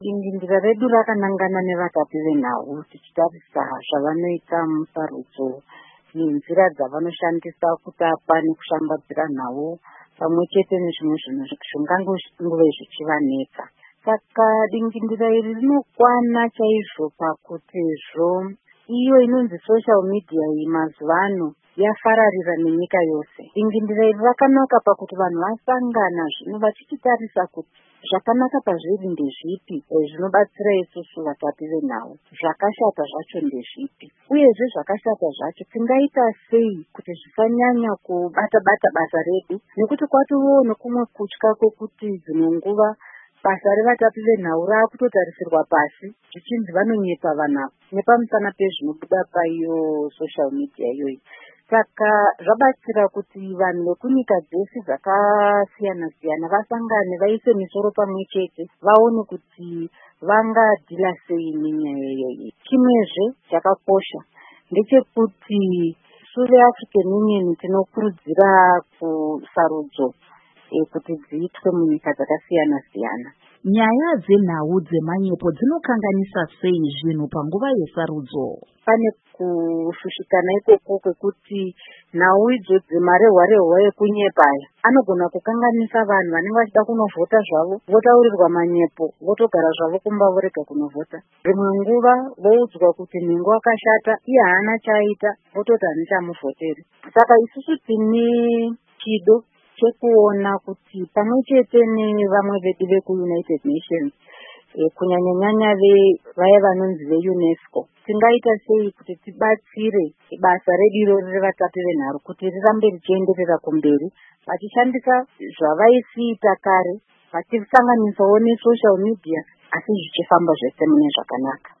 Dingindira redu rakanangana nevatapi venhau tichitarisa zvavanoita musarudzo nenzira dzavanoshandisa kutapa nekushambadzira nhau pamwe chete nezvimwe zvinhu zvingange zvichivanetsa. Saka dingindira iri rinokwana chaizvo pakutizvo iyo inonzi social media iyi mazuva ano yafararira nenyika yose. Dingindira iri rakanaka pakuti vanhu vasangana zvino vachichitarisa kuti zvakanaka pazviri ndezvipi zvinobatsira isusu vatapi venhau, zvakashata zvacho ndezvipi, uyezve zvakashata zvacho tingaita sei kuti zvisanyanya kubata basa redu, nekuti kwatovo nekumwe kutya kwekuti dzimwe nguva basa revatapi venhau raakutotarisirwa pasi zvichinzi vanonyepa vanhu nepamusana pezvinobuda paiyo social media iyoyi. Saka zvabatsira kuti vanhu vekunyika dzese dzakasiyana-siyana vasangane vaise misoro pamwe chete vaone kuti vangadhila sei nenyaya iyoyi. Chimwezve chakakosha ndechekuti sure African Union tinokurudzira kusarudzo kuti dziitwe munyika dzakasiyana-siyana. Nyaya dzenhau dzemanyepo dzinokanganisa sei zvinhu panguva yesarudzo? Pane kushushikana ikoko kwekuti nhau idzodzi marehwa ekunyepa aya anogona kukanganisa vanhu vanenge vachida kunovhota zvavo, votaurirwa manyepo, votogara zvavo kumba vorega kunovhota. Rimwe nguva voudzwa kuti nhengo wakashata, iye haana chaaita, vototi hanichamuvhoteri. Saka isusu tine chido chekuona kuti pamwe chete nevamwe vedu vekuUnited Nations kunyanya-nyanya vaya vanonzi veUNESCO tingaita sei kuti tibatsire basa redu irori revatapi venhau kuti rirambe richienderera kumberi vachishandisa zvavaisiita kare vachisanganisawo nesocial media asi zvichifamba zvese mune zvakanaka.